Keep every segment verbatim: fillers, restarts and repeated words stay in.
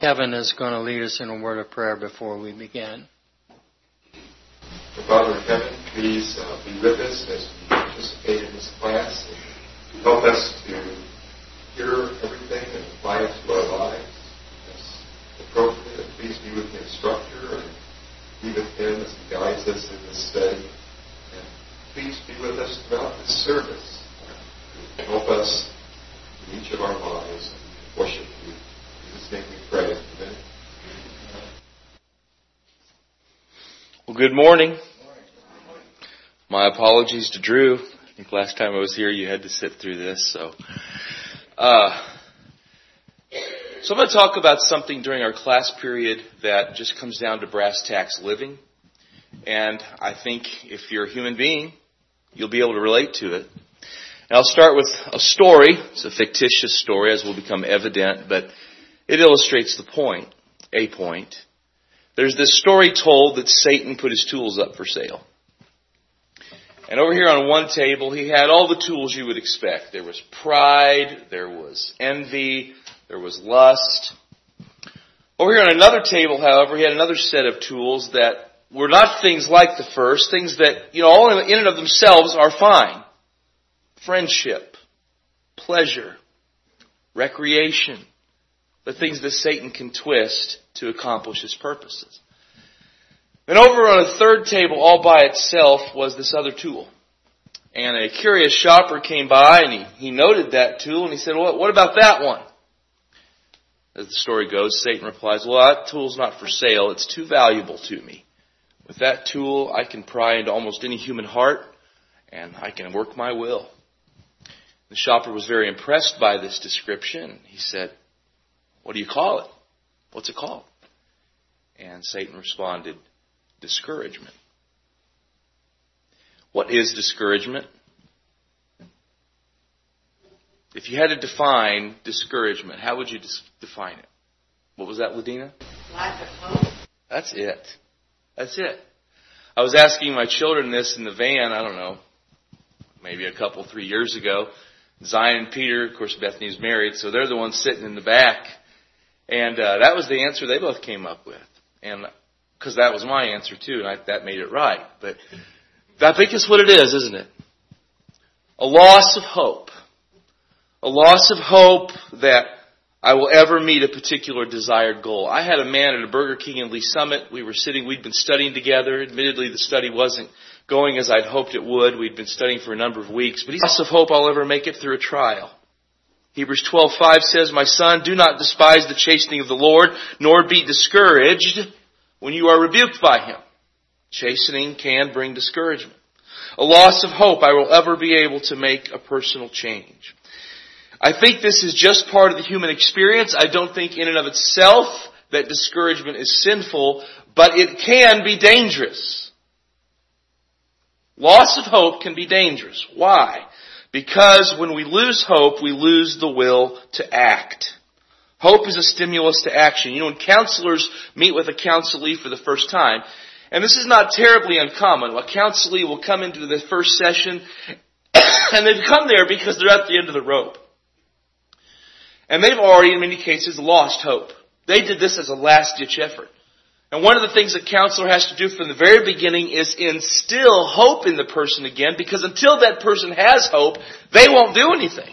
Kevin is going to lead us in a word of prayer before we begin. Father Kevin, please uh, be with us as we participate in this class. And help us to hear everything and apply it to our lives as appropriate. Please be with the instructor and be with him as he guides us in this study. And please be with us throughout this service. Help us in each of our lives and worship you. In Jesus' name we pray. Amen. Well, good morning. My apologies to Drew. I think last time I was here you had to sit through this. So, uh, so I'm going to talk about something during our class period that just comes down to brass tacks living. And I think if you're a human being, you'll be able to relate to it. And I'll start with a story. It's a fictitious story, as will become evident, but it illustrates the point, a point. There's this story told that Satan put his tools up for sale. And over here on one table, he had all the tools you would expect. There was pride, there was envy, there was lust. Over here on another table, however, he had another set of tools that were not things like the first, things that, you know, all in and of themselves are fine. Friendship, pleasure, recreation, the things that Satan can twist to accomplish his purposes. Then over on a third table all by itself was this other tool. And a curious shopper came by and he, he noted that tool and he said, well, what about that one? As the story goes, Satan replies, well, that tool's not for sale. It's too valuable to me. With that tool, I can pry into almost any human heart and I can work my will. The shopper was very impressed by this description. He said, what do you call it? What's it called? And Satan responded, discouragement. What is discouragement? If you had to define discouragement, how would you dis- define it? What was that, Ladina? Lack of hope. That's it. That's it. I was asking my children this in the van, I don't know, maybe a couple, three years ago. Zion and Peter, of course, Bethany's married, so they're the ones sitting in the back. And uh, that was the answer they both came up with. And because that was my answer too, and I, that made it right. But I think it's what it is, isn't it? A loss of hope. A loss of hope that I will ever meet a particular desired goal. I had a man at a Burger King in Lee Summit. We were sitting, we'd been studying together. Admittedly, the study wasn't going as I'd hoped it would. We'd been studying for a number of weeks. But he's loss of hope I'll ever make it through a trial. Hebrews twelve five says, my son, do not despise the chastening of the Lord, nor be discouraged when you are rebuked by him. Chastening can bring discouragement. A loss of hope I will ever be able to make a personal change. I think this is just part of the human experience. I don't think in and of itself that discouragement is sinful, but it can be dangerous. Loss of hope can be dangerous. Why? Because when we lose hope, we lose the will to act. Hope is a stimulus to action. You know, when counselors meet with a counselee for the first time, and this is not terribly uncommon, a counselee will come into the first session, and they've come there because they're at the end of the rope. And they've already, in many cases, lost hope. They did this as a last-ditch effort. And one of the things a counselor has to do from the very beginning is instill hope in the person again, because until that person has hope, they won't do anything.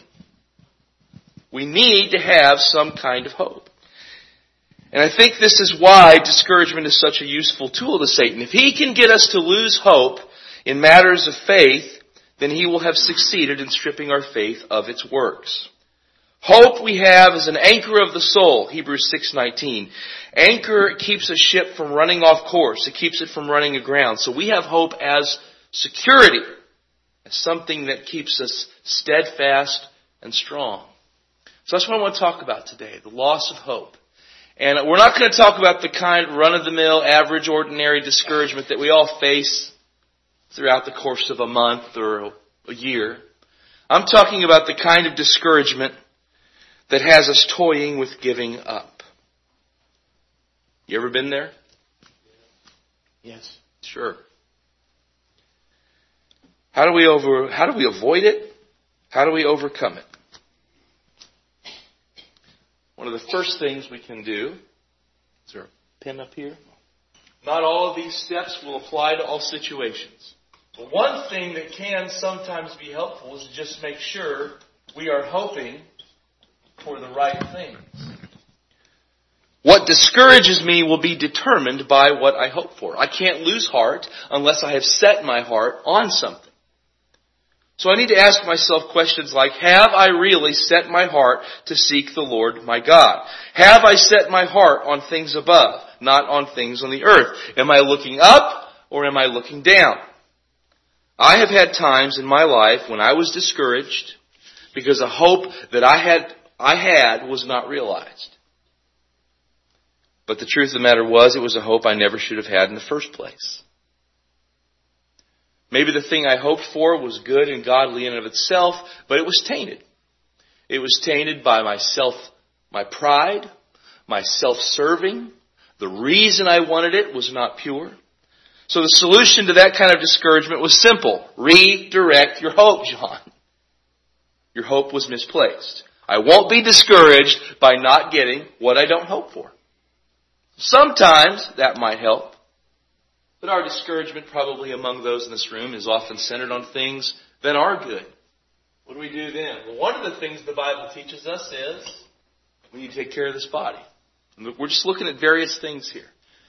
We need to have some kind of hope. And I think this is why discouragement is such a useful tool to Satan. If he can get us to lose hope in matters of faith, then he will have succeeded in stripping our faith of its works. Hope we have is an anchor of the soul, Hebrews six nineteen. Anchor keeps a ship from running off course. It keeps it from running aground. So we have hope as security, as something that keeps us steadfast and strong. So that's what I want to talk about today, the loss of hope. And we're not going to talk about the kind of run-of-the-mill, average, ordinary discouragement that we all face throughout the course of a month or a year. I'm talking about the kind of discouragement that has us toying with giving up. You ever been there? Yes. Sure. How do we over, how do we avoid it? How do we overcome it? One of the first things we can do Is there a pen up here? Not all of these steps will apply to all situations. But one thing that can sometimes be helpful is to just make sure we are hoping for the right things. What discourages me will be determined by what I hope for. I can't lose heart unless I have set my heart on something. So I need to ask myself questions like, have I really set my heart to seek the Lord my God? Have I set my heart on things above, not on things on the earth? Am I looking up or am I looking down? I have had times in my life when I was discouraged because a hope that I had, I had was not realized. But the truth of the matter was, it was a hope I never should have had in the first place. Maybe the thing I hoped for was good and godly in and of itself, but it was tainted. It was tainted by my self, my pride, my self-serving. The reason I wanted it was not pure. So the solution to that kind of discouragement was simple. Redirect your hope, John. Your hope was misplaced. I won't be discouraged by not getting what I don't hope for. Sometimes that might help. But our discouragement, probably among those in this room, is often centered on things that are good. What do we do then? Well, one of the things the Bible teaches us is we need to take care of this body. We're just looking at various things here.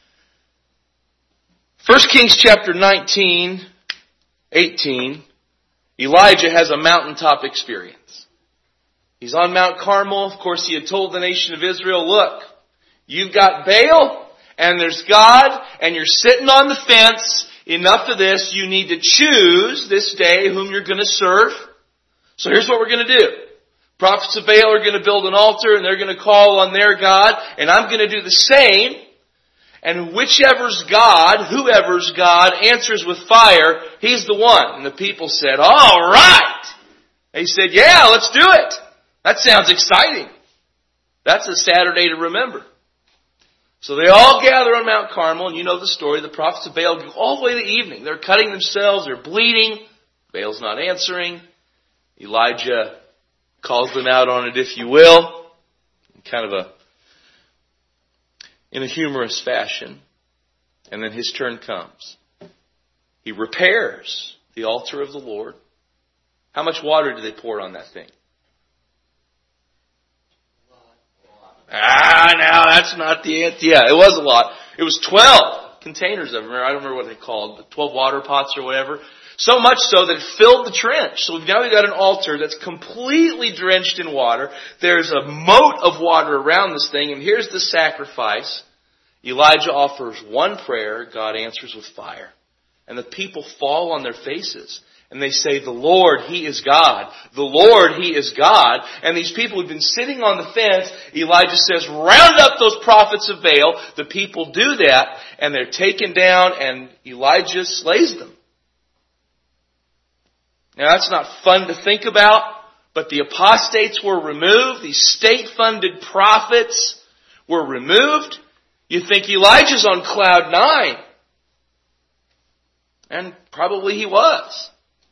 First Kings chapter nineteen, eighteen, Elijah has a mountaintop experience. He's on Mount Carmel. Of course, he had told the nation of Israel, look, you've got Baal and there's God and you're sitting on the fence. Enough of this. You need to choose this day whom you're going to serve. So here's what we're going to do. Prophets of Baal are going to build an altar and they're going to call on their God, and I'm going to do the same. And whichever's God, whoever's God answers with fire, he's the one. And the people said, all right. And he said, yeah, let's do it. That sounds exciting. That's a Saturday to remember. So they all gather on Mount Carmel, and you know the story. The prophets of Baal go all the way to evening. They're cutting themselves. They're bleeding. Baal's not answering. Elijah calls them out on it, if you will, kind of a, in a humorous fashion. And then his turn comes. He repairs the altar of the Lord. How much water do they pour on that thing? Ah, no, that's not the answer. Yeah, it was a lot. It was twelve containers of them. I don't remember what they called, but twelve water pots or whatever. So much so that it filled the trench. So now we've got an altar that's completely drenched in water. There's a moat of water around this thing, and here's the sacrifice. Elijah offers one prayer. God answers with fire. And the people fall on their faces. And they say, the Lord, He is God. The Lord, He is God. And these people who've been sitting on the fence, Elijah says, round up those prophets of Baal. The people do that, and they're taken down, and Elijah slays them. Now, that's not fun to think about, but the apostates were removed. These state-funded prophets were removed. You think Elijah's on cloud nine. And probably he was.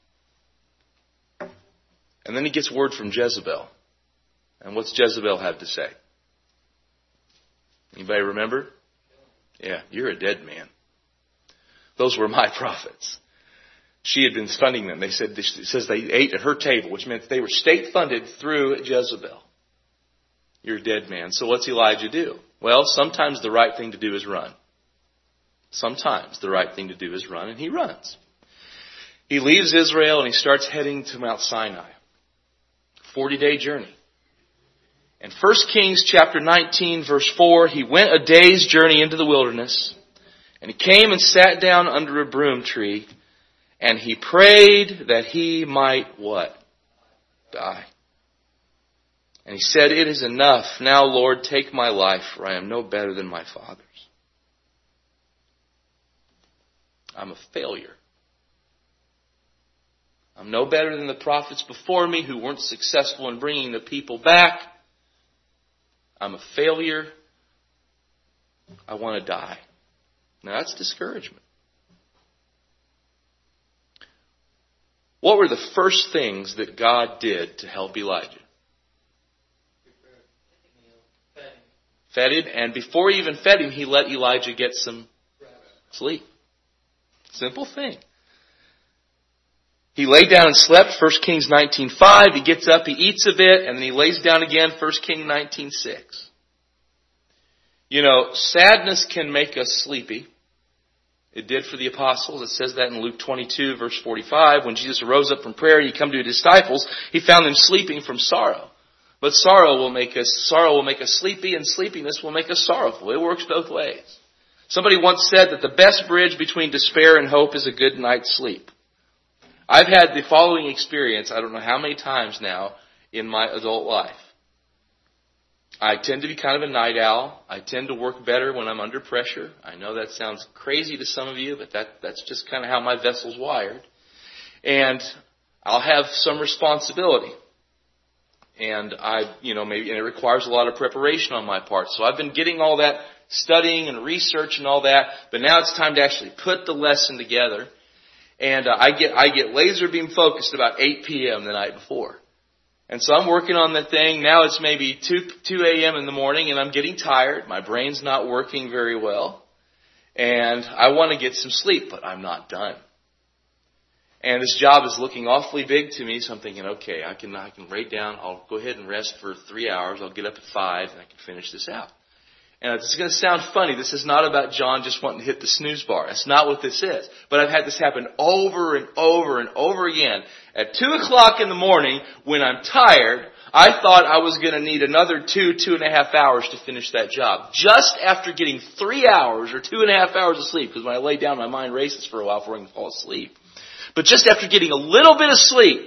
And then he gets word from Jezebel. And what's Jezebel have to say? Anybody remember? Yeah, you're a dead man. Those were my prophets. She had been funding them. They said, it says they ate at her table, which meant they were state funded through Jezebel. You're a dead man. So what's Elijah do? Well, sometimes the right thing to do is run. Sometimes the right thing to do is run, and he runs. He leaves Israel and he starts heading to Mount Sinai. forty-day journey. In First Kings chapter nineteen, verse four, he went a day's journey into the wilderness, and he came and sat down under a broom tree, and he prayed that he might what? Die. And he said, it is enough. Now, Lord, take my life, for I am no better than my father's. I'm a failure. I'm no better than the prophets before me who weren't successful in bringing the people back. I'm a failure. I want to die. Now that's discouragement. What were the first things that God did to help Elijah? Fed him, and before he even fed him, he let Elijah get some sleep. Simple thing. He laid down and slept, First Kings nineteen five. He gets up, he eats a bit, and then he lays down again, First Kings nineteen six. You know, sadness can make us sleepy. It did for the apostles. It says that in Luke twenty-two, verse forty-five. When Jesus arose up from prayer and he come to his disciples, he found them sleeping from sorrow. But sorrow will make us, sorrow will make us sleepy, and sleepiness will make us sorrowful. It works both ways. Somebody once said that the best bridge between despair and hope is a good night's sleep. I've had the following experience, I don't know how many times now, in my adult life. I tend to be kind of a night owl. I tend to work better when I'm under pressure. I know that sounds crazy to some of you, but that, that's just kind of how my vessel's wired. And I'll have some responsibility. And I, you know, maybe, and it requires a lot of preparation on my part. So I've been getting all that studying and research and all that, but now it's time to actually put the lesson together. And uh, I get I get laser beam focused about eight p.m. the night before. And so I'm working on that thing. Now it's maybe two a.m. in the morning and I'm getting tired. My brain's not working very well. And I want to get some sleep, but I'm not done. And this job is looking awfully big to me, so I'm thinking, okay, I can I can write down, I'll go ahead and rest for three hours. I'll get up at five and I can finish this out. And it's going to sound funny. This is not about John just wanting to hit the snooze bar. That's not what this is. But I've had this happen over and over and over again. At two o'clock in the morning, when I'm tired, I thought I was going to need another two, two and a half hours to finish that job. Just after getting three hours or two and a half hours of sleep, because when I lay down, my mind races for a while before I can fall asleep. But just after getting a little bit of sleep,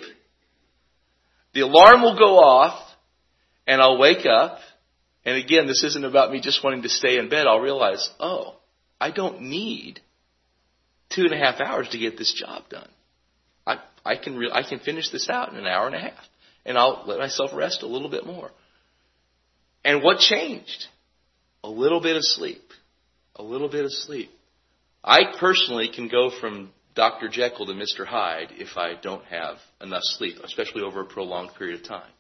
the alarm will go off and I'll wake up. And again, this isn't about me just wanting to stay in bed. I'll realize, oh, I don't need two and a half hours to get this job done. I, I can re- I can finish this out in an hour and a half. And I'll let myself rest a little bit more. And what changed? A little bit of sleep. A little bit of sleep. I personally can go from Doctor Jekyll to Mister Hyde if I don't have enough sleep, especially over a prolonged period of time.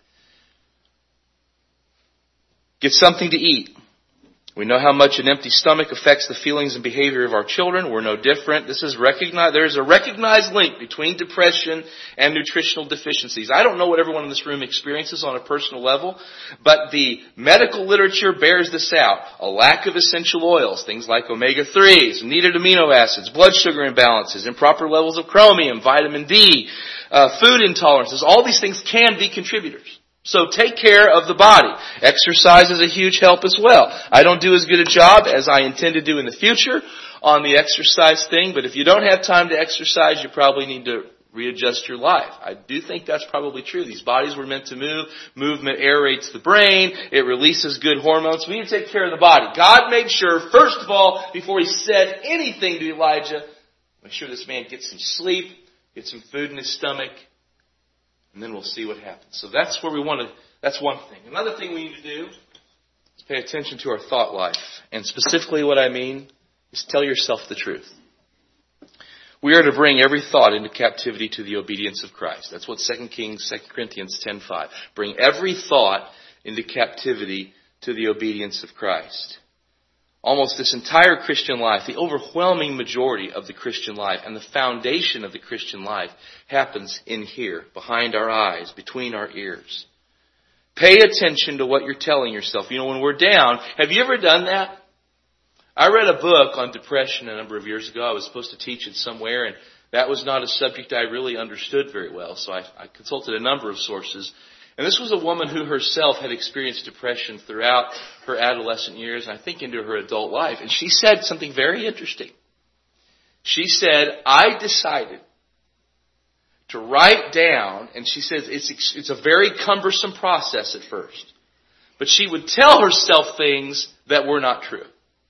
Get something to eat. We know how much an empty stomach affects the feelings and behavior of our children. We're no different. This is recognized. There is a recognized link between depression and nutritional deficiencies. I don't know what everyone in this room experiences on a personal level, but the medical literature bears this out. A lack of essential oils, things like omega threes, needed amino acids, blood sugar imbalances, improper levels of chromium, vitamin D, uh, food intolerances. All these things can be contributors. So take care of the body. Exercise is a huge help as well. I don't do as good a job as I intend to do in the future on the exercise thing, but if you don't have time to exercise, you probably need to readjust your life. I do think that's probably true. These bodies were meant to move. Movement aerates the brain. It releases good hormones. We need to take care of the body. God made sure, first of all, before he said anything to Elijah, make sure this man gets some sleep, get some food in his stomach, and then we'll see what happens. So that's where we want to, that's one thing. Another thing we need to do is pay attention to our thought life. And specifically what I mean is tell yourself the truth. We are to bring every thought into captivity to the obedience of Christ. That's what Second Kings, Second Corinthians ten five. Bring every thought into captivity to the obedience of Christ. Almost this entire Christian life, the overwhelming majority of the Christian life and the foundation of the Christian life happens in here, behind our eyes, between our ears. Pay attention to what you're telling yourself. You know, when we're down, have you ever done that? I read a book on depression a number of years ago. I was supposed to teach it somewhere, and that was not a subject I really understood very well. So I, I consulted a number of sources. And this was a woman who herself had experienced depression throughout her adolescent years, and I think into her adult life. And she said something very interesting. She said, I decided to write down, and she says it's, it's a very cumbersome process at first, but she would tell herself things that were not true.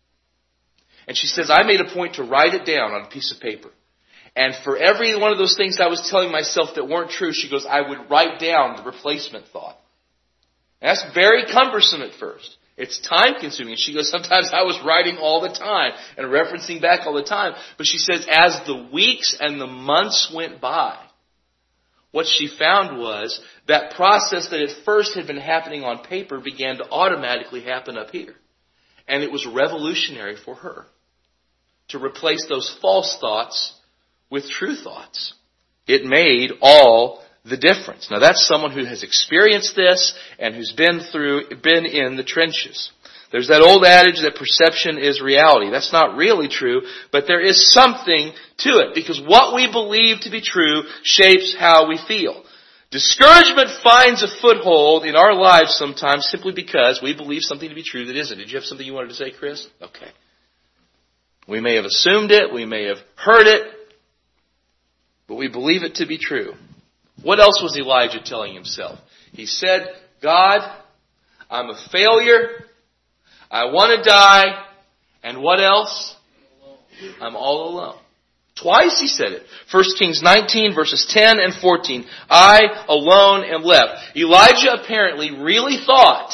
And she says, I made a point to write it down on a piece of paper. And for every one of those things I was telling myself that weren't true, she goes, I would write down the replacement thought. And that's very cumbersome at first. It's time consuming. She goes, sometimes I was writing all the time and referencing back all the time. But she says, as the weeks and the months went by, what she found was that process that at first had been happening on paper began to automatically happen up here. And it was revolutionary for her to replace those false thoughts with true thoughts. It made all the difference. Now that's someone who has experienced this and who's been through, been in the trenches. There's that old adage that perception is reality. That's not really true, but there is something to it because what we believe to be true shapes how we feel. Discouragement finds a foothold in our lives sometimes simply because we believe something to be true that isn't. Did you have something you wanted to say, Chris? Okay. We may have assumed it, we may have heard it, but we believe it to be true. What else was Elijah telling himself? He said, God, I'm a failure. I want to die. And what else? I'm all alone. Twice he said it. First Kings nineteen verses ten and fourteen. I alone am left. Elijah apparently really thought,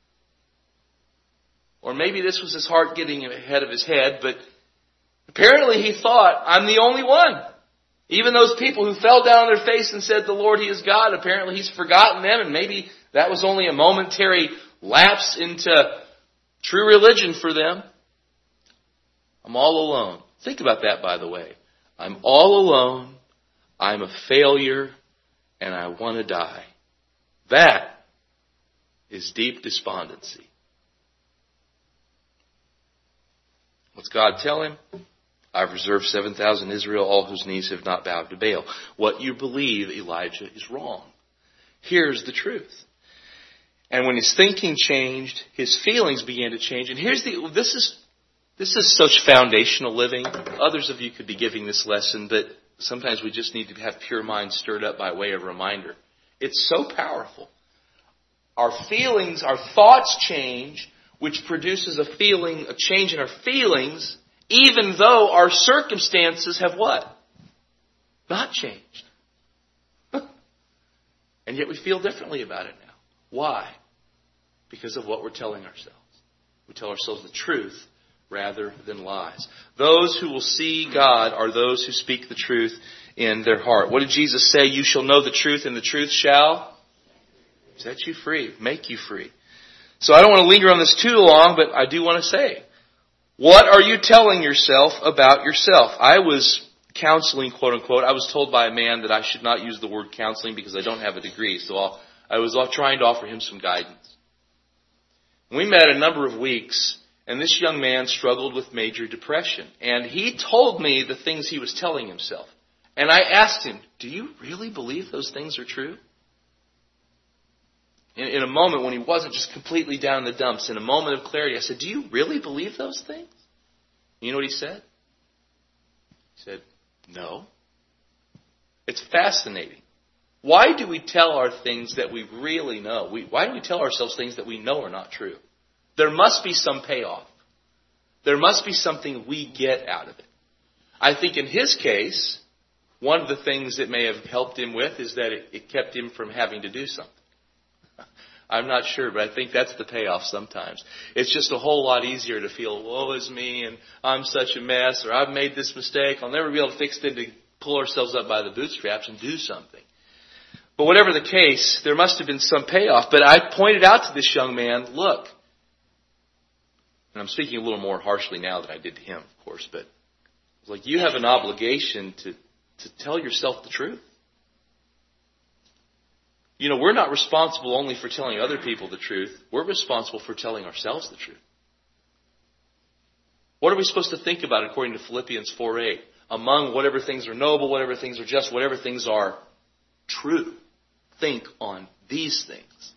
or maybe this was his heart getting ahead of his head, but apparently he thought, I'm the only one. Even those people who fell down on their face and said the Lord, He is God, apparently He's forgotten them, and maybe that was only a momentary lapse into true religion for them. I'm all alone. Think about that, by the way. I'm all alone, I'm a failure, and I want to die. That is deep despondency. What's God tell him? I've reserved seven thousand Israel, all whose knees have not bowed to Baal. What you believe, Elijah, is wrong. Here's the truth. And when his thinking changed, his feelings began to change. And here's the, this is, this is such foundational living. Others of you could be giving this lesson, but sometimes we just need to have pure minds stirred up by way of reminder. It's so powerful. Our feelings, our thoughts change, which produces a feeling, a change in our feelings, even though our circumstances have what? Not changed. And yet we feel differently about it now. Why? Because of what we're telling ourselves. We tell ourselves the truth rather than lies. Those who will see God are those who speak the truth in their heart. What did Jesus say? You shall know the truth, and the truth shall set you free, make you free. So I don't want to linger on this too long, but I do want to say, what are you telling yourself about yourself? I was counseling, quote unquote. I was told by a man that I should not use the word counseling because I don't have a degree. So I'll, I was trying to offer him some guidance. We met a number of weeks, and this young man struggled with major depression. And he told me the things he was telling himself. And I asked him, do you really believe those things are true? In, in a moment when he wasn't just completely down in the dumps, in a moment of clarity, I said, do you really believe those things? You know what he said? He said, no. It's fascinating. Why do we tell our things that we really know? We, why do we tell ourselves things that we know are not true? There must be some payoff. There must be something we get out of it. I think in his case, one of the things that may have helped him with is that it, it kept him from having to do something. I'm not sure, but I think that's the payoff sometimes. It's just a whole lot easier to feel, woe is me, and I'm such a mess, or I've made this mistake, I'll never be able to fix it, to pull ourselves up by the bootstraps and do something. But whatever the case, there must have been some payoff. But I pointed out to this young man, look, and I'm speaking a little more harshly now than I did to him, of course, but it's like you have an obligation to, to tell yourself the truth. You know, we're not responsible only for telling other people the truth. We're responsible for telling ourselves the truth. What are we supposed to think about according to Philippians four eight? Among whatever things are noble, whatever things are just, whatever things are true. Think on these things.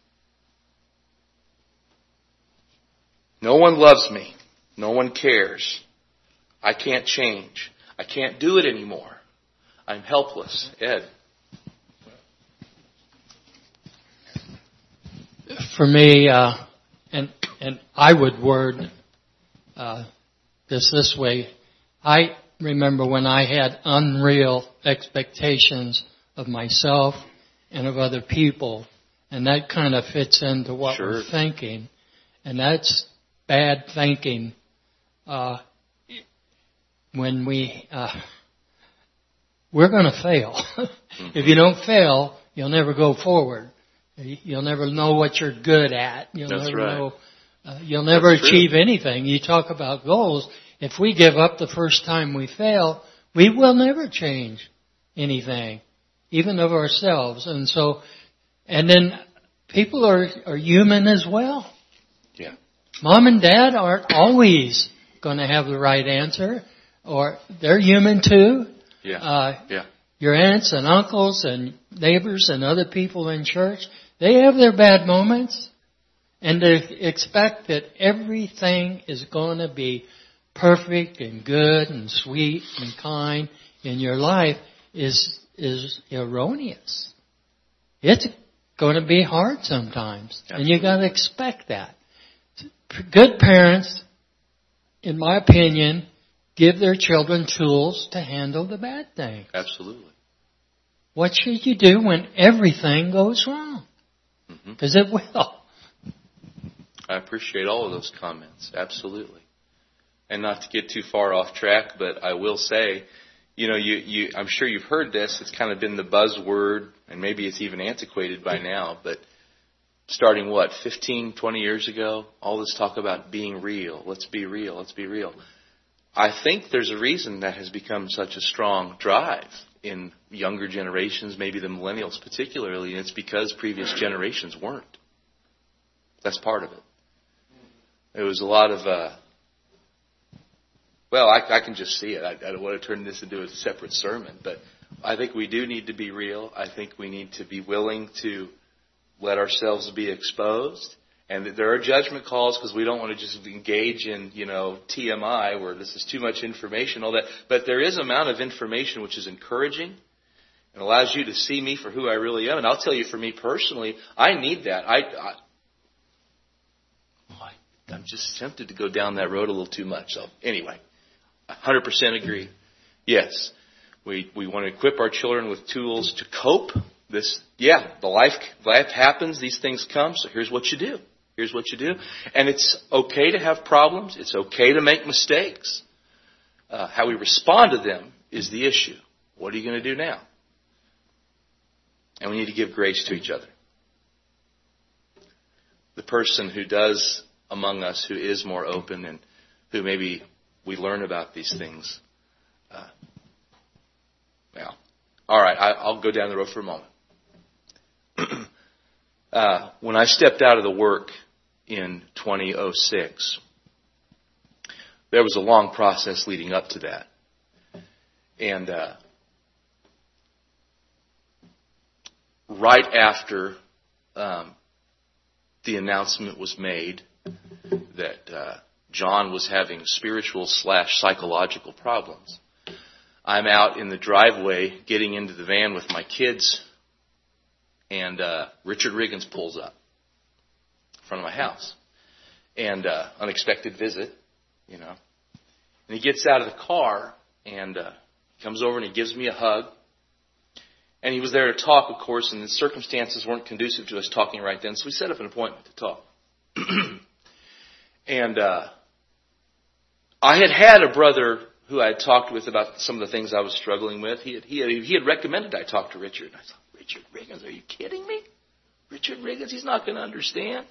No one loves me. No one cares. I can't change. I can't do it anymore. I'm helpless. Ed. For me, uh, and and I would word uh, this this way. I remember when I had unreal expectations of myself and of other people, and that kind of fits into what Sure. we're thinking, and that's bad thinking. Uh, when we uh, we're going to fail. Mm-hmm. If you don't fail, you'll never go forward. You'll never know what you're good at. You'll That's never right. know Uh, you'll never achieve anything. You talk about goals. If we give up the first time we fail, we will never change anything, even of ourselves. And so, and then people are, are human as well. Yeah. Mom and dad aren't always going to have the right answer, or they're human too. Yeah. Uh, yeah. Your aunts and uncles and neighbors and other people in church, they have their bad moments. And to expect that everything is going to be perfect and good and sweet and kind in your life is is erroneous. It's going to be hard sometimes. Absolutely. And you got to expect that. Good parents, in my opinion, give their children tools to handle the bad things. Absolutely. What should you do when everything goes wrong? Because mm-hmm. it will. I appreciate all of those comments. Absolutely. And not to get too far off track, but I will say, you know, you, you, I'm sure you've heard this. It's kind of been the buzzword, and maybe it's even antiquated by now, but starting, what, fifteen, twenty years ago, all this talk about being real. Let's be real. Let's be real. I think there's a reason that has become such a strong drive in younger generations, maybe the millennials particularly, and it's because previous generations weren't. That's part of it. It was a lot of, uh, well, I, I can just see it. I, I don't want to turn this into a separate sermon, but I think we do need to be real. I think we need to be willing to let ourselves be exposed. And that there are judgment calls because we don't want to just engage in, you know, T M I where this is too much information, all that. But there is an amount of information which is encouraging and allows you to see me for who I really am. And I'll tell you, for me personally, I need that. I, I I'm just tempted to go down that road a little too much. So anyway, one hundred percent agree. Yes, we we want to equip our children with tools to cope. This, yeah, the life life happens. These things come. So here's what you do. Here's what you do. And it's okay to have problems. It's okay to make mistakes. Uh, how we respond to them is the issue. What are you going to do now? And we need to give grace to each other. The person who does among us who is more open and who maybe we learn about these things. Uh, well, all right, I, I'll go down the road for a moment. uh, when I stepped out of the work in twenty oh six, there was a long process leading up to that. And uh, right after um, the announcement was made that uh, John was having spiritual slash psychological problems, I'm out in the driveway getting into the van with my kids, and uh, Richard Riggins pulls up in front of my house. And uh, unexpected visit, you know. And he gets out of the car and uh, comes over and he gives me a hug. And he was there to talk, of course, and the circumstances weren't conducive to us talking right then, so we set up an appointment to talk. And uh, I had had a brother who I had talked with about some of the things I was struggling with. He had, he had, he had recommended I talk to Richard. And I thought, Richard Riggins, are you kidding me? Richard Riggins, he's not going to understand.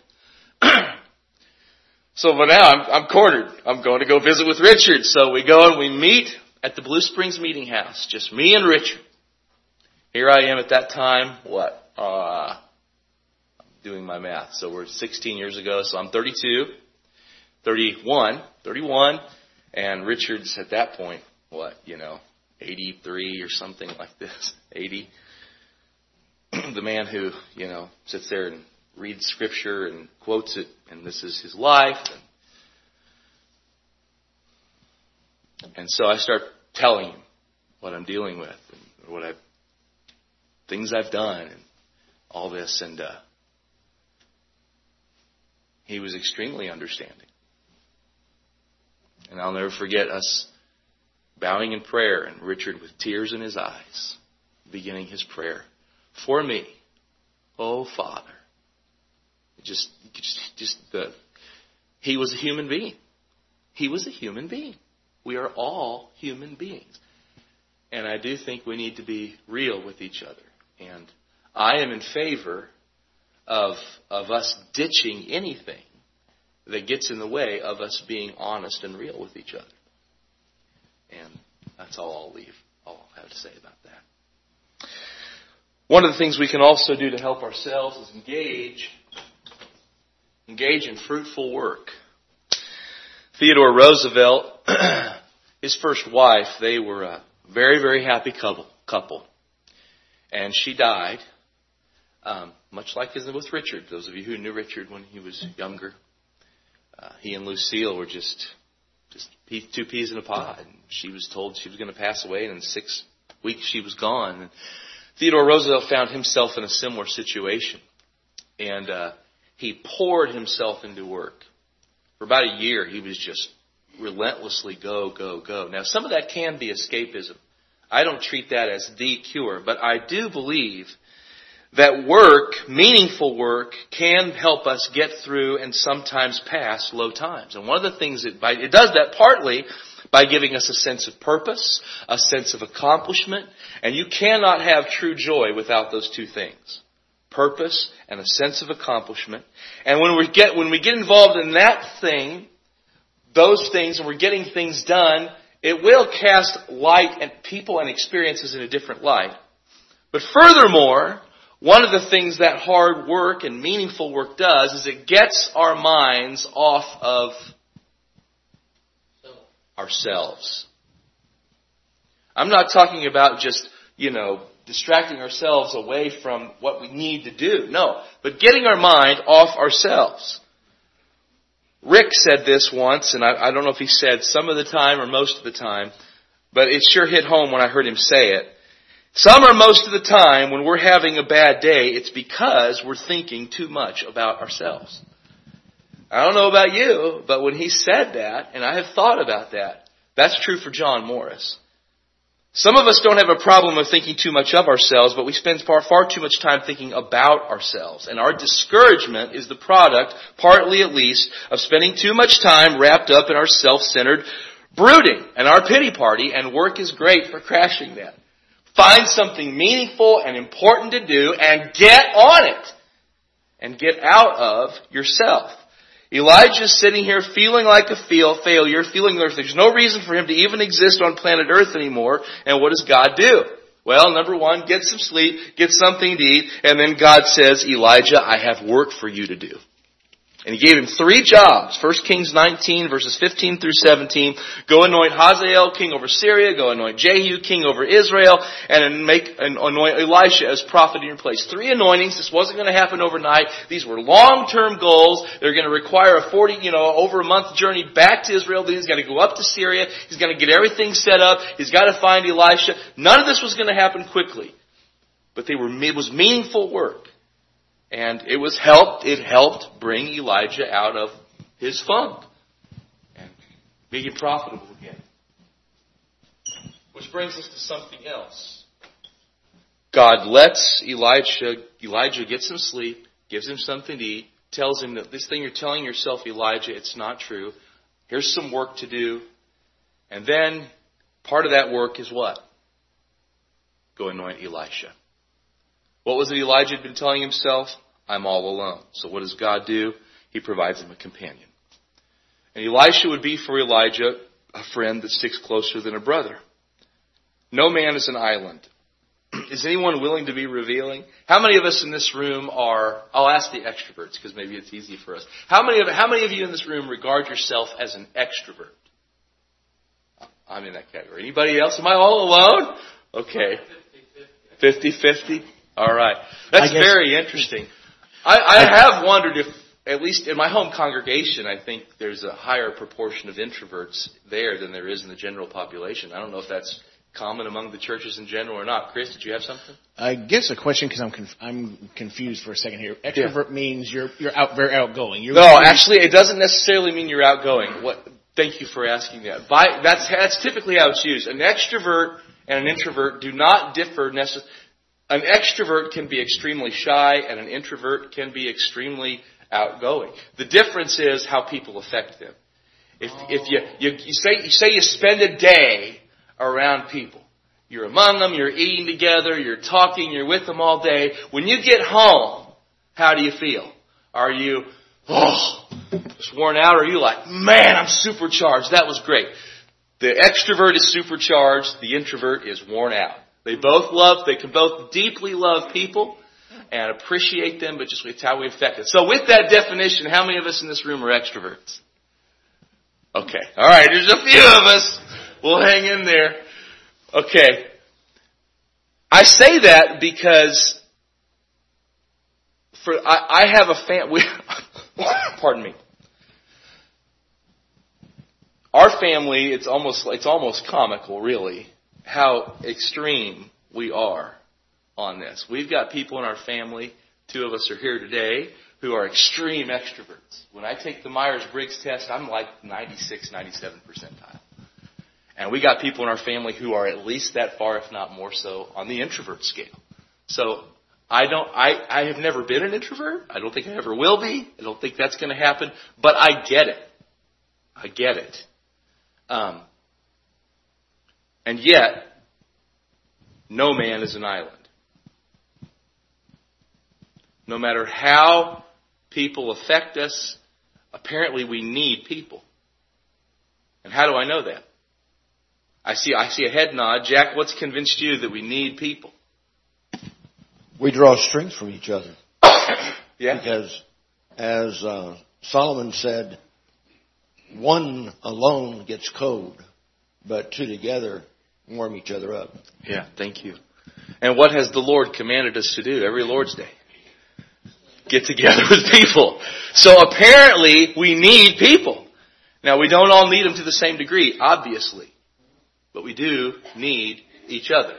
So but now I'm, I'm cornered. I'm going to go visit with Richard. So we go and we meet at the Blue Springs Meeting House, just me and Richard. Here I am at that time, what? Uh, I'm doing my math. So we're sixteen years ago, so I'm thirty-two, thirty-one, thirty-one, and Richard's at that point, what, you know, eighty-three or something like this, eighty. The man who, you know, sits there and reads Scripture and quotes it, and this is his life. And, and so I start telling him what I'm dealing with and what I've, things I've done and all this. And uh, he was extremely understanding. And I'll never forget us bowing in prayer and Richard with tears in his eyes beginning his prayer. For me, oh Father. Just, just, just the, he was a human being. He was a human being. We are all human beings. And I do think we need to be real with each other. And I am in favor of, of us ditching anything that gets in the way of us being honest and real with each other. And that's all I'll leave. All I'll have to say about that. One of the things we can also do to help ourselves is engage, engage in fruitful work. Theodore Roosevelt, his first wife, they were a very, very happy couple. couple. And she died, um, much like with Richard. Those of you who knew Richard when he was younger, uh, he and Lucille were just just two peas in a pod. And she was told she was going to pass away, and in six weeks she was gone. And Theodore Roosevelt found himself in a similar situation. And uh, he poured himself into work. For about a year, he was just relentlessly go, go, go. Now, some of that can be escapism. I don't treat that as the cure, but I do believe that work, meaningful work, can help us get through and sometimes pass low times. And one of the things it, it does that partly by giving us a sense of purpose, a sense of accomplishment, and you cannot have true joy without those two things. Purpose and a sense of accomplishment. And when we get when we get involved in that thing, those things, and we're getting things done, it will cast light and people and experiences in a different light. But furthermore, one of the things that hard work and meaningful work does is it gets our minds off of ourselves. I'm not talking about just, you know, distracting ourselves away from what we need to do. No, but getting our mind off ourselves. Rick said this once, and I, I don't know if he said some of the time or most of the time, but it sure hit home when I heard him say it. Some or most of the time when we're having a bad day, it's because we're thinking too much about ourselves. I don't know about you, but when he said that, and I have thought about that, that's true for John Morris. Some of us don't have a problem of thinking too much of ourselves, but we spend far, far too much time thinking about ourselves. And our discouragement is the product, partly at least, of spending too much time wrapped up in our self-centered brooding and our pity party, and work is great for crashing that. Find something meaningful and important to do and get on it. And get out of yourself. Elijah's sitting here feeling like a fail, failure, feeling like there's no reason for him to even exist on planet Earth anymore. And what does God do? Well, number one, get some sleep, get something to eat, and then God says, Elijah, I have work for you to do. And he gave him three jobs. First Kings nineteen, verses fifteen through seventeen. Go anoint Hazael, king over Syria. Go anoint Jehu, king over Israel. And make and anoint Elisha as prophet in your place. Three anointings. This wasn't going to happen overnight. These were long-term goals. They're going to require a forty, you know, over a month journey back to Israel. Then he's got to go up to Syria. He's got to get everything set up. He's got to find Elisha. None of this was going to happen quickly. But they were, it was meaningful work. And it was helped, it helped bring Elijah out of his funk and make him profitable again. Which brings us to something else. God lets Elijah, Elijah get some sleep, gives him something to eat, tells him that this thing you're telling yourself, Elijah, it's not true. Here's some work to do. And then part of that work is what? Go anoint Elisha. What was it Elijah had been telling himself? I'm all alone. So what does God do? He provides him a companion. And Elisha would be for Elijah a friend that sticks closer than a brother. No man is an island. Is anyone willing to be revealing? How many of us in this room are, I'll ask the extroverts because maybe it's easy for us. How many of, how many of you in this room regard yourself as an extrovert? I'm in that category. Anybody else? Am I all alone? Okay. fifty-fifty. All right. That's very interesting. I, I have wondered if, at least in my home congregation, I think there's a higher proportion of introverts there than there is in the general population. I don't know if that's common among the churches in general or not. Chris, did you have something? I guess a question because I'm conf- I'm confused for a second here. Extrovert yeah. means you're you're out very outgoing. You're no, really... actually, it doesn't necessarily mean you're outgoing. What? Thank you for asking that. By, that's that's typically how it's used. An extrovert and an introvert do not differ necessarily. An extrovert can be extremely shy, and an introvert can be extremely outgoing. The difference is how people affect them. If if you, you you say you say you spend a day around people, you're among them, you're eating together, you're talking, you're with them all day. When you get home, how do you feel? Are you, oh, just worn out, or are you like, man, I'm supercharged. That was great. The extrovert is supercharged. The introvert is worn out. They both love, they can both deeply love people and appreciate them, but just it's how we affect it. So with that definition, how many of us in this room are extroverts? Okay. All right. There's a few of us. We'll hang in there. Okay. I say that because for I, I have a family. Pardon me. Our family, it's almost it's almost comical, really, how extreme we are on this. We've got people in our family, two of us are here today, who are extreme extroverts. When I take the Myers-Briggs test, I'm like ninety-six, ninety-seven percentile. And we got people in our family who are at least that far, if not more so, on the introvert scale. So I don't, I, I have never been an introvert. I don't think I ever will be. I don't think that's going to happen. But I get it. I get it. Um, and yet, no man is an island. No matter how people affect us, apparently we need people. And how do I know that? I see I see a head nod. Jack, what's convinced you that we need people? We draw strength from each other. Yeah. Because, as uh, Solomon said, one alone gets cold, but two together warm each other up. Yeah, thank you. And what has the Lord commanded us to do every Lord's Day? Get together with people. So apparently we need people. Now we don't all need them to the same degree, obviously. But we do need each other.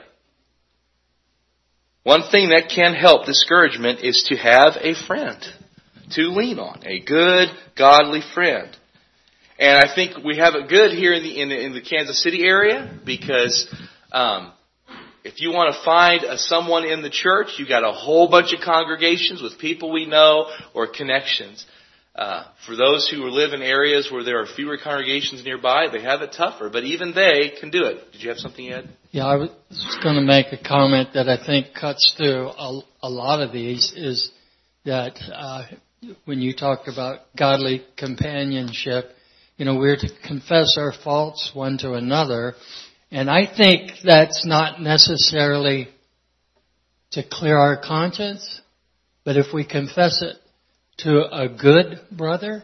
One thing that can help discouragement is to have a friend to lean on. A good, godly friend. And I think we have it good here in the in the, in the Kansas City area because um, if you want to find a, someone in the church, you got a whole bunch of congregations with people we know or connections. Uh, for those who live in areas where there are fewer congregations nearby, they have it tougher, but even they can do it. Did you have something, Ed? Yeah, I was going to make a comment that I think cuts through a, a lot of these is that uh, when you talked about godly companionship, you know, we're to confess our faults one to another, and I think that's not necessarily to clear our conscience, but if we confess it to a good brother,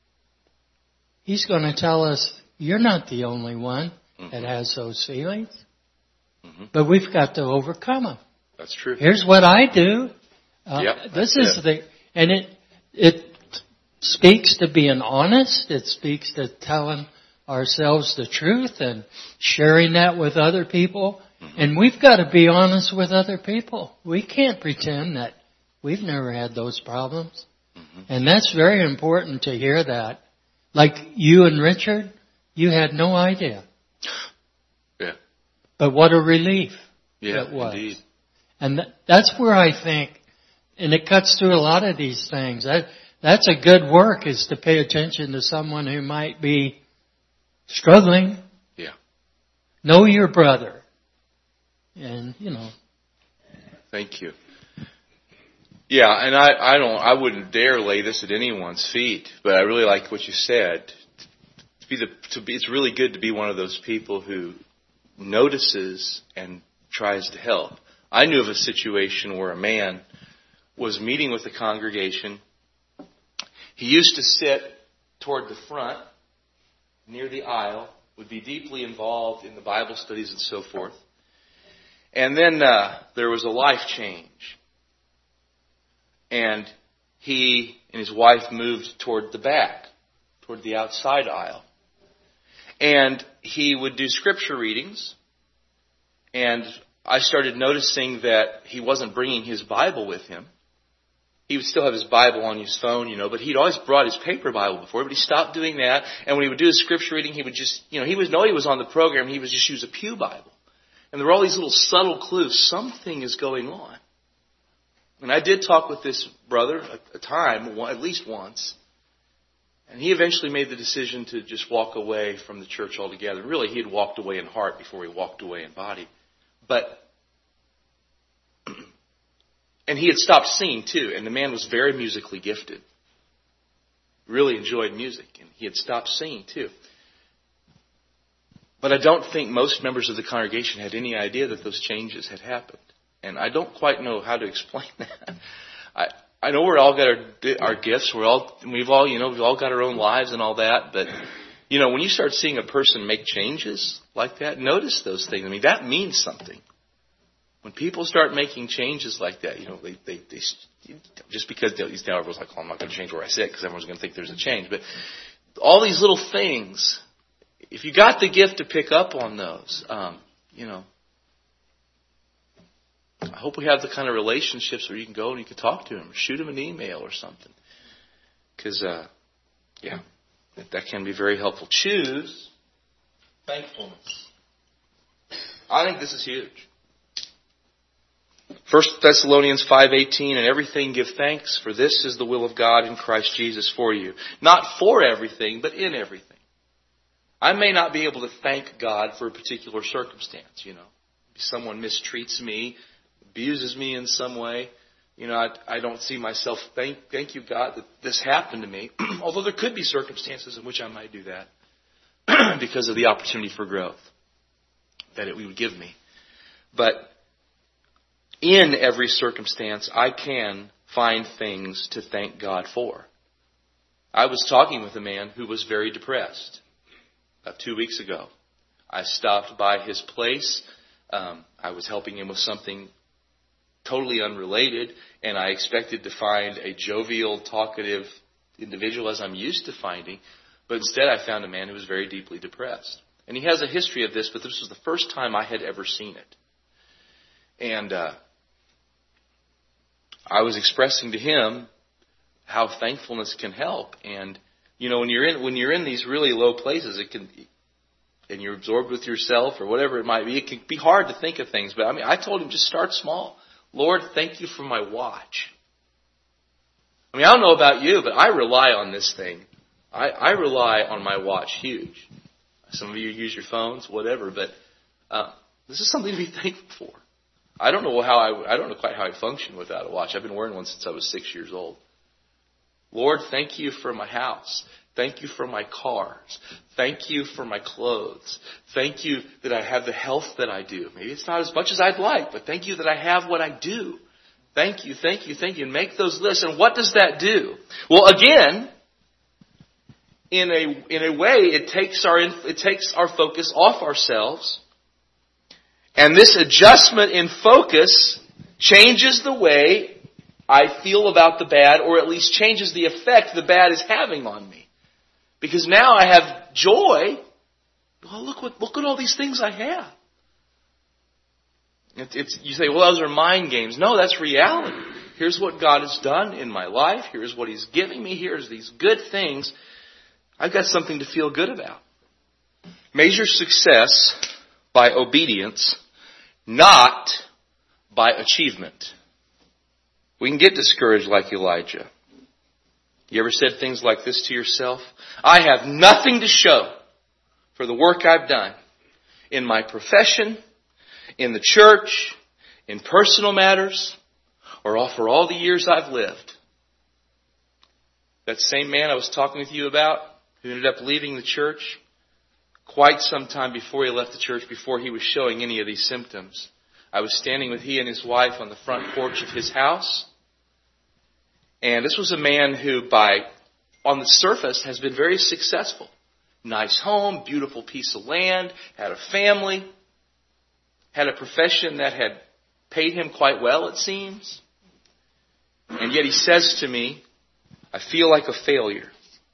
he's going to tell us, you're not the only one mm-hmm. that has those feelings. Mm-hmm. But we've got to overcome them. That's true. Here's what I do. Uh, yep, this is it. the, and it, it speaks to being honest. It speaks to telling ourselves the truth and sharing that with other people. Mm-hmm. And we've got to be honest with other people. We can't pretend that we've never had those problems. Mm-hmm. And that's very important to hear that. Like you and Richard, you had no idea. Yeah. But what a relief yeah, it was. Indeed. And th- that's where I think, and it cuts through a lot of these things. That That's a good work, is to pay attention to someone who might be struggling. Yeah. Know your brother. And, you know. Thank you. Yeah, and I, I don't, I wouldn't dare lay this at anyone's feet, but I really like what you said. To be the, to be, it's really good to be one of those people who notices and tries to help. I knew of a situation where a man was meeting with the congregation. He used to sit toward the front, near the aisle, would be deeply involved in the Bible studies and so forth. And then uh, there was a life change. And he and his wife moved toward the back, toward the outside aisle. And he would do scripture readings. And I started noticing that he wasn't bringing his Bible with him. He would still have his Bible on his phone, you know, but he'd always brought his paper Bible before, but he stopped doing that. And when he would do his scripture reading, he would just, you know, he would know he was on the program. He would just use a pew Bible. And there were all these little subtle clues. Something is going on. And I did talk with this brother a, a time, at least once. And he eventually made the decision to just walk away from the church altogether. Really, he had walked away in heart before he walked away in body. But, and he had stopped singing too. And the man was very musically gifted. really enjoyed music, and he had stopped singing too. But I don't think most members of the congregation had any idea that those changes had happened. And I don't quite know how to explain that. I I know we're all got our our gifts. We're all we've all you know we've all got our own lives and all that. But you know, when you start seeing a person make changes like that, notice those things. I mean, that means something. When people start making changes like that, you know, they they, they just because these now everyone's like, oh, I'm not going to change where I sit because everyone's going to think there's a change. But all these little things, if you got the gift to pick up on those, um, you know. I hope we have the kind of relationships where you can go and you can talk to him or shoot him an email or something. Because, uh, yeah, that, that can be very helpful. Choose thankfulness. I think this is huge. First Thessalonians five eighteen, and everything give thanks, for this is the will of God in Christ Jesus for you. Not for everything, but in everything. I may not be able to thank God for a particular circumstance, you know. Someone mistreats me, abuses me in some way, you know, I, I don't see myself, thank, thank you, God, that this happened to me. Although there could be circumstances in which I might do that because of the opportunity for growth that it would give me. But in every circumstance, I can find things to thank God for. I was talking with a man who was very depressed about two weeks ago. I stopped by his place. Um, I was helping him with something totally unrelated, and I expected to find a jovial, talkative individual as I'm used to finding, but instead I found a man who was very deeply depressed. And he has a history of this, but this was the first time I had ever seen it. And uh, I was expressing to him how thankfulness can help. And you know, when you're in when you're in these really low places, it can, and you're absorbed with yourself or whatever it might be, it can be hard to think of things. But I mean, I told him, just start small. Lord, thank you for my watch. I mean, I don't know about you, but I rely on this thing. I, I rely on my watch huge. Some of you use your phones, whatever, but uh, this is something to be thankful for. I don't know how I, I don't know quite how I function without a watch. I've been wearing one since I was six years old. Lord, thank you for my house. Thank you for my cars. Thank you for my clothes. Thank you that I have the health that I do. Maybe it's not as much as I'd like, but thank you that I have what I do. Thank you, thank you, thank you. And make those lists. And what does that do? Well, again, in a in a way, it takes our it takes our focus off ourselves. And this adjustment in focus changes the way I feel about the bad, or at least changes the effect the bad is having on me. Because now I have joy. Well, look what look at all these things I have. It's, it's, you say, well, those are mind games. No, that's reality. Here's what God has done in my life. Here's what He's giving me. Here's these good things. I've got something to feel good about. Measure success by obedience, not by achievement. We can get discouraged like Elijah. You ever said things like this to yourself? I have nothing to show for the work I've done in my profession, in the church, in personal matters, or for all the years I've lived. That same man I was talking with you about, who ended up leaving the church, quite some time before he left the church, before he was showing any of these symptoms, I was standing with he and his wife on the front porch of his house. And this was a man who, by on the surface, has been very successful. Nice home, beautiful piece of land, had a family, had a profession that had paid him quite well, it seems. And yet he says to me, I feel like a failure.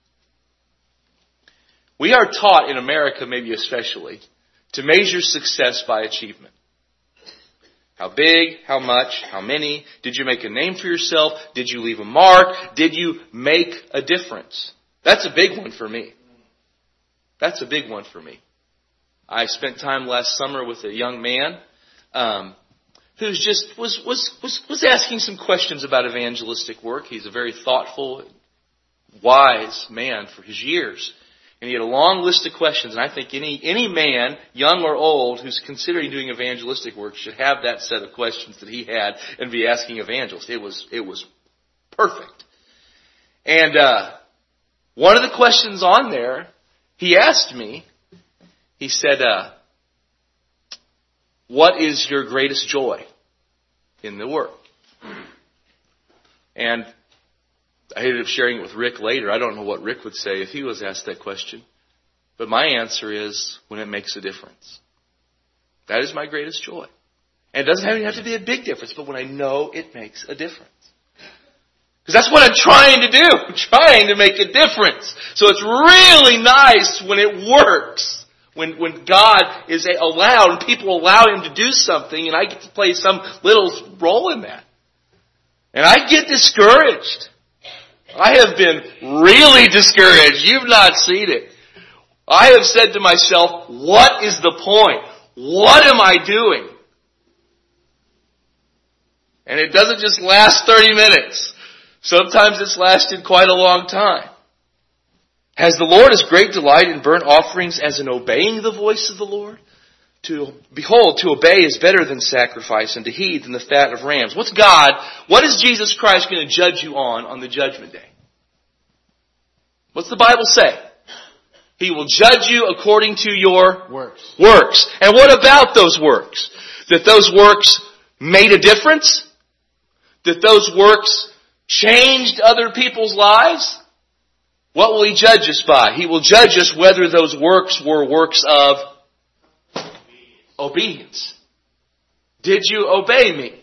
We are taught in America, maybe especially, to measure success by achievement. How big, how much, how many? Did you make a name for yourself? Did you leave a mark? Did you make a difference? That's a big one for me. That's a big one for me. I spent time last summer with a young man um, who's just was, was was was asking some questions about evangelistic work. He's a very thoughtful, wise man for his years. And he had a long list of questions, and I think any any man, young or old, who's considering doing evangelistic work should have that set of questions that he had and be asking evangelists. It was it was perfect. And uh, one of the questions on there, he asked me, he said, uh, what is your greatest joy in the work? And I ended up sharing it with Rick later. I don't know what Rick would say if he was asked that question. But my answer is when it makes a difference. That is my greatest joy. And it doesn't even have to be a big difference, but when I know it makes a difference. Because that's what I'm trying to do. I'm trying to make a difference. So it's really nice when it works. When when God is allowed, and people allow Him to do something, and I get to play some little role in that. And I get discouraged. I have been really discouraged. You've not seen it. I have said to myself, what is the point? What am I doing? And it doesn't just last thirty minutes. Sometimes it's lasted quite a long time. Has the Lord as great delight in burnt offerings as in obeying the voice of the Lord? To behold, to obey is better than sacrifice, and to heed than the fat of rams. What's God, what is Jesus Christ going to judge you on on the judgment day? What's the Bible say? He will judge you according to your Works. works. And what about those works? That those works made a difference? That those works changed other people's lives? What will He judge us by? He will judge us whether those works were works of obedience. Did you obey me?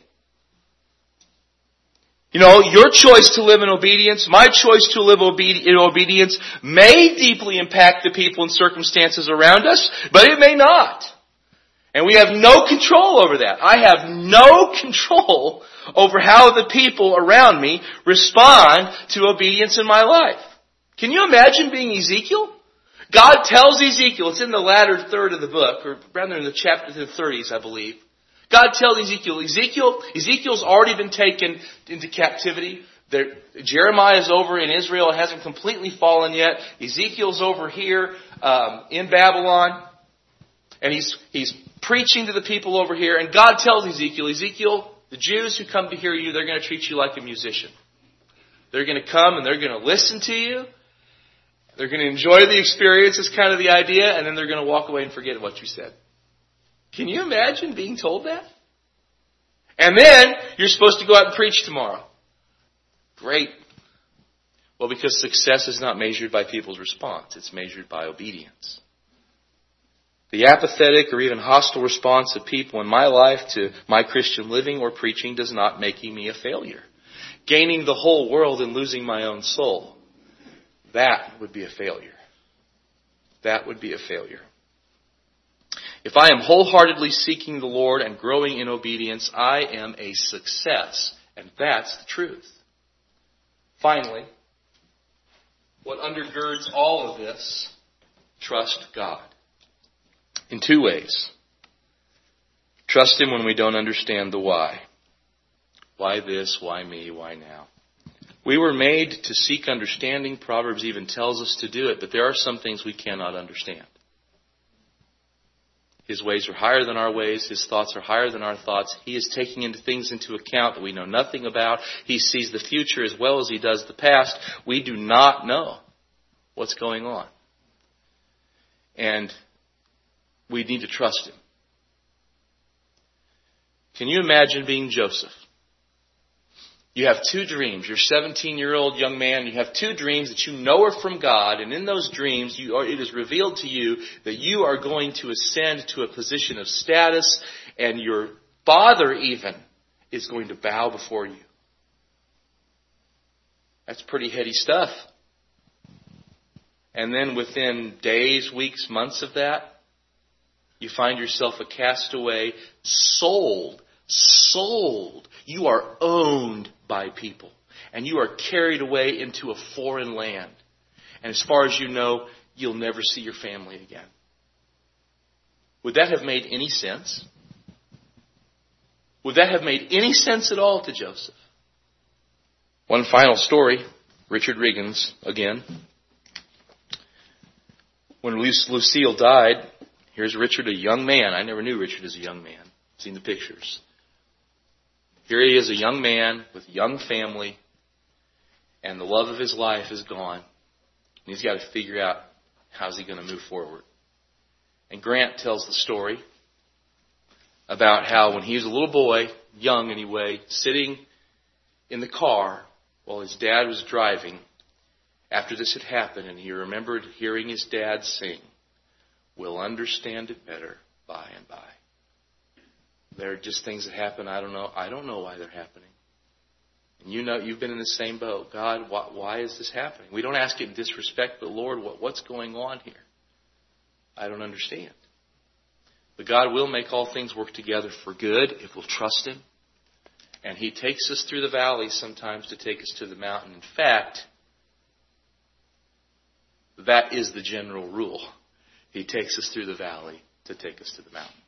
You know, your choice to live in obedience, my choice to live obedi- in obedience may deeply impact the people and circumstances around us, but it may not. And we have no control over that. I have no control over how the people around me respond to obedience in my life. Can you imagine being Ezekiel? God tells Ezekiel, it's in the latter third of the book, or rather in the chapter the thirties, I believe. God tells Ezekiel, Ezekiel, Ezekiel's already been taken into captivity. There, Jeremiah's over in Israel. It hasn't completely fallen yet. Ezekiel's over here um, in Babylon. And he's he's preaching to the people over here. And God tells Ezekiel, Ezekiel, the Jews who come to hear you, they're going to treat you like a musician. They're going to come and they're going to listen to you. They're going to enjoy the experience, is kind of the idea. And then they're going to walk away and forget what you said. Can you imagine being told that? And then you're supposed to go out and preach tomorrow. Great. Well, because success is not measured by people's response. It's measured by obedience. The apathetic or even hostile response of people in my life to my Christian living or preaching does not make me a failure. Gaining the whole world and losing my own soul, that would be a failure. That would be a failure. If I am wholeheartedly seeking the Lord and growing in obedience, I am a success. And that's the truth. Finally, what undergirds all of this, trust God. In two ways. Trust Him when we don't understand the why. Why this? Why me? Why now? We were made to seek understanding. Proverbs even tells us to do it, but there are some things we cannot understand. His ways are higher than our ways. His thoughts are higher than our thoughts. He is taking into things into account that we know nothing about. He sees the future as well as He does the past. We do not know what's going on. And we need to trust Him. Can you imagine being Joseph? You have two dreams. You're a seventeen-year-old young man. You have two dreams that you know are from God. And in those dreams, you are, it is revealed to you that you are going to ascend to a position of status. And your father even is going to bow before you. That's pretty heady stuff. And then within days, weeks, months of that, you find yourself a castaway, sold, sold. You are owned by people. And you are carried away into a foreign land. And as far as you know, you'll never see your family again. Would that have made any sense? Would that have made any sense at all to Joseph? One final story. Richard Riggins, again. When Lucille died, here's Richard, a young man. I never knew Richard as a young man. I've seen the pictures. Here he is, a young man with a young family, and the love of his life is gone. And he's got to figure out how's he going to move forward. And Grant tells the story about how when he was a little boy, young anyway, sitting in the car while his dad was driving, after this had happened, and he remembered hearing his dad sing, "We'll understand it better by and by." There are just things that happen. I don't know. I don't know why they're happening. And you know, you've been in the same boat. God, why, why is this happening? We don't ask it in disrespect, but Lord, what, what's going on here? I don't understand. But God will make all things work together for good if we'll trust Him. And He takes us through the valley sometimes to take us to the mountain. In fact, that is the general rule. He takes us through the valley to take us to the mountain.